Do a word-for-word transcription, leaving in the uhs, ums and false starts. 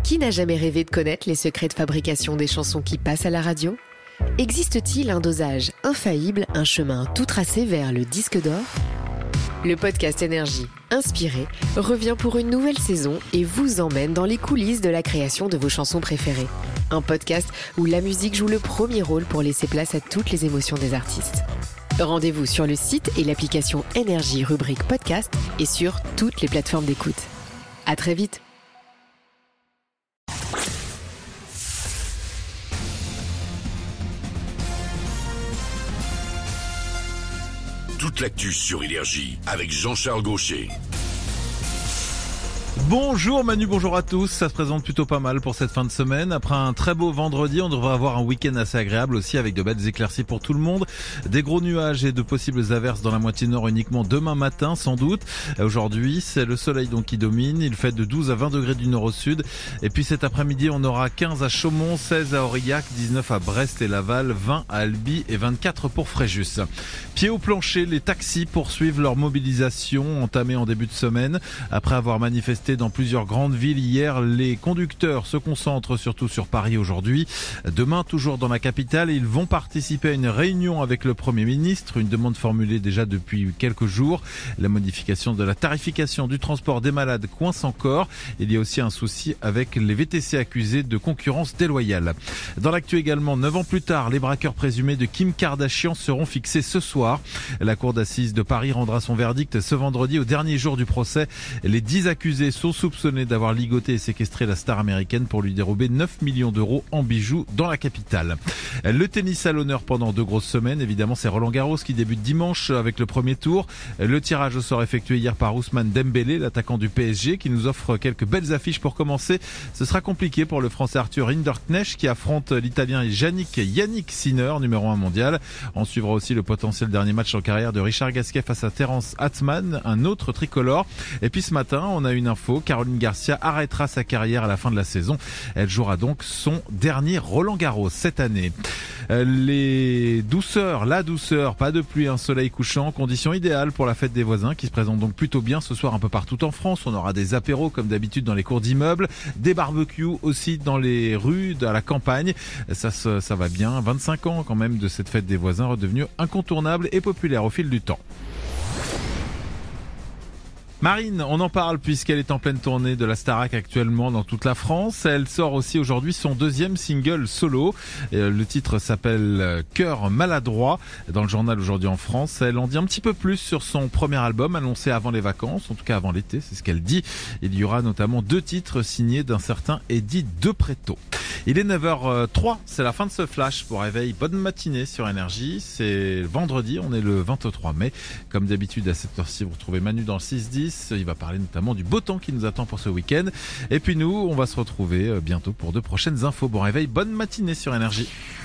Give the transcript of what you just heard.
Qui n'a jamais rêvé de connaître les secrets de fabrication des chansons qui passent à la radio ? Existe-t-il un dosage infaillible, un chemin tout tracé vers le disque d'or ? Le podcast Énergie, inspiré, revient pour une nouvelle saison et vous emmène dans les coulisses de la création de vos chansons préférées. Un podcast où la musique joue le premier rôle pour laisser place à toutes les émotions des artistes. Rendez-vous sur le site et l'application Énergie rubrique podcast et sur toutes les plateformes d'écoute. À très vite. Toute l'actu sur Énergie avec Jean-Charles Gaucher. Bonjour Manu, bonjour à tous. Ça se présente plutôt pas mal pour cette fin de semaine. Après un très beau vendredi, on devrait avoir un week-end assez agréable aussi avec de belles éclaircies pour tout le monde. Des gros nuages et de possibles averses dans la moitié nord uniquement demain matin sans doute. Aujourd'hui, c'est le soleil donc qui domine. Il fait de douze à vingt degrés du nord au sud. Et puis cet après-midi, on aura quinze à Chaumont, seize à Aurillac, dix-neuf à Brest et Laval, vingt à Albi et vingt-quatre pour Fréjus. Pied au plancher, les taxis poursuivent leur mobilisation entamée en début de semaine. Après avoir manifesté dans plusieurs grandes villes hier, les conducteurs se concentrent surtout sur Paris aujourd'hui. Demain, toujours dans la capitale, ils vont participer à une réunion avec le Premier ministre, une demande formulée déjà depuis quelques jours. La modification de la tarification du transport des malades coince encore. Il y a aussi un souci avec les V T C accusés de concurrence déloyale. Dans l'actu également, neuf ans plus tard, les braqueurs présumés de Kim Kardashian seront fixés ce soir. La cour d'assises de Paris rendra son verdict ce vendredi au dernier jour du procès. Les dix accusés sont soupçonnés d'avoir ligoté et séquestré la star américaine pour lui dérober neuf millions d'euros en bijoux dans la capitale. Le tennis à l'honneur pendant deux grosses semaines. Évidemment, c'est Roland Garros qui débute dimanche avec le premier tour. Le tirage au sort effectué hier par Ousmane Dembélé, l'attaquant du P S G, qui nous offre quelques belles affiches pour commencer. Ce sera compliqué pour le Français Arthur Hinderknecht qui affronte l'Italien Yannick, Yannick Sinner, numéro un mondial. On suivra aussi le potentiel dernier match en carrière de Richard Gasquet face à Terence Hartmann, un autre tricolore. Et puis ce matin, on a une info. Caroline Garcia arrêtera sa carrière à la fin de la saison. Elle jouera donc son dernier Roland Garros cette année. Les douceurs, la douceur, pas de pluie, un soleil couchant, conditions idéales pour la fête des voisins qui se présente donc plutôt bien ce soir un peu partout en France. On aura des apéros comme d'habitude dans les cours d'immeubles, des barbecues aussi dans les rues, à la campagne. Ça, ça, ça va bien. vingt-cinq ans quand même de cette fête des voisins redevenue incontournable et populaire au fil du temps. Marine, on en parle puisqu'elle est en pleine tournée de la Starac actuellement dans toute la France. Elle sort aussi aujourd'hui son deuxième single solo. Le titre s'appelle Cœur maladroit. Dans le journal aujourd'hui en France, elle en dit un petit peu plus sur son premier album annoncé avant les vacances, en tout cas avant l'été, c'est ce qu'elle dit. Il y aura notamment deux titres signés d'un certain Eddie Depréto. Il est neuf heures zéro trois, c'est la fin de ce flash pour réveil. Bonne matinée sur Énergie. C'est vendredi, on est le vingt-trois mai. Comme d'habitude à cette heure-ci, vous retrouvez Manu dans le six dix. Il va parler notamment du beau temps qui nous attend pour ce week-end. Et puis nous, on va se retrouver bientôt pour de prochaines infos. Bon réveil, bonne matinée sur Énergie.